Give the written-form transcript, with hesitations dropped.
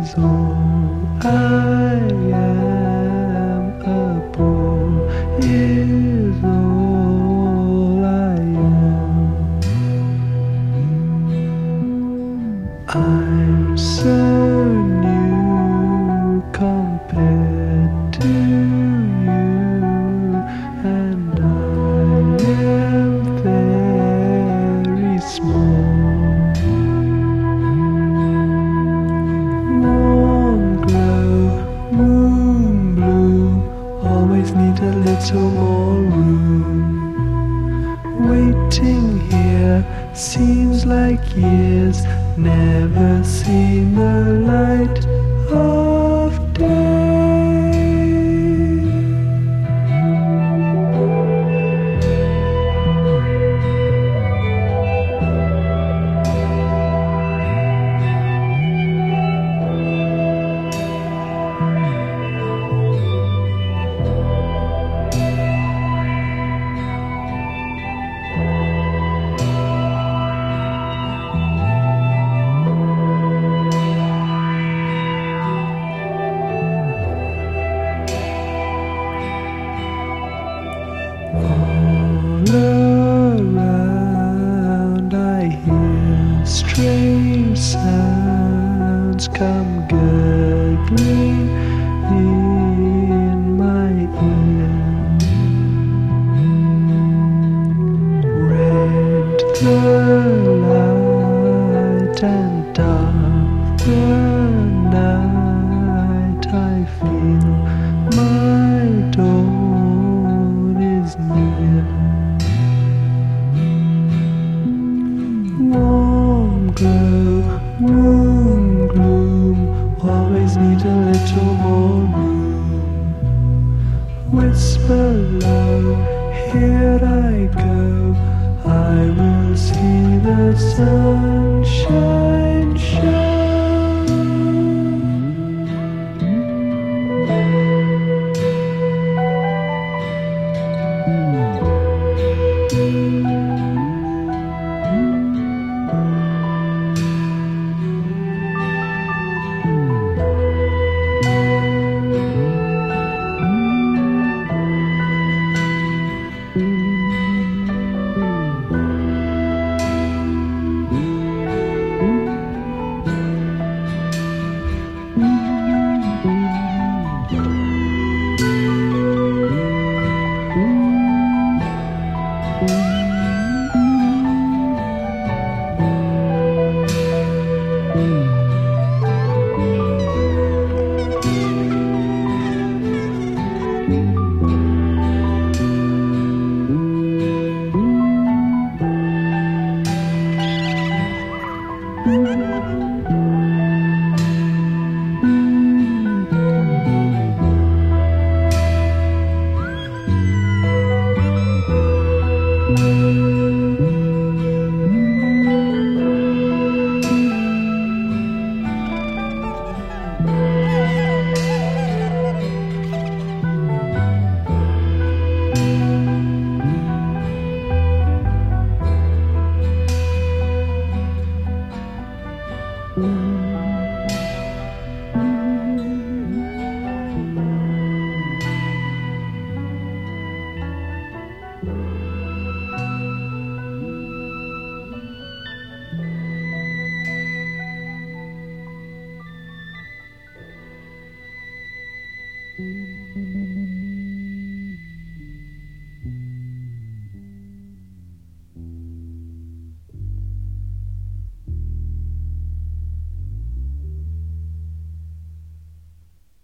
is all I am. A boy is all I am. I'm so new compared to you, and I am very small. Warm glow, moon bloom, always need a little more room. Waiting here seems like years, never seen the light of day. All around I hear strange sounds come gurgling in my ear. Red the light and dark the night, I feel my dawn is near. Warm glow, moon gloom, always need a little more room. Whisper low, here I go, I will see the sunshine show. Mm-hmm.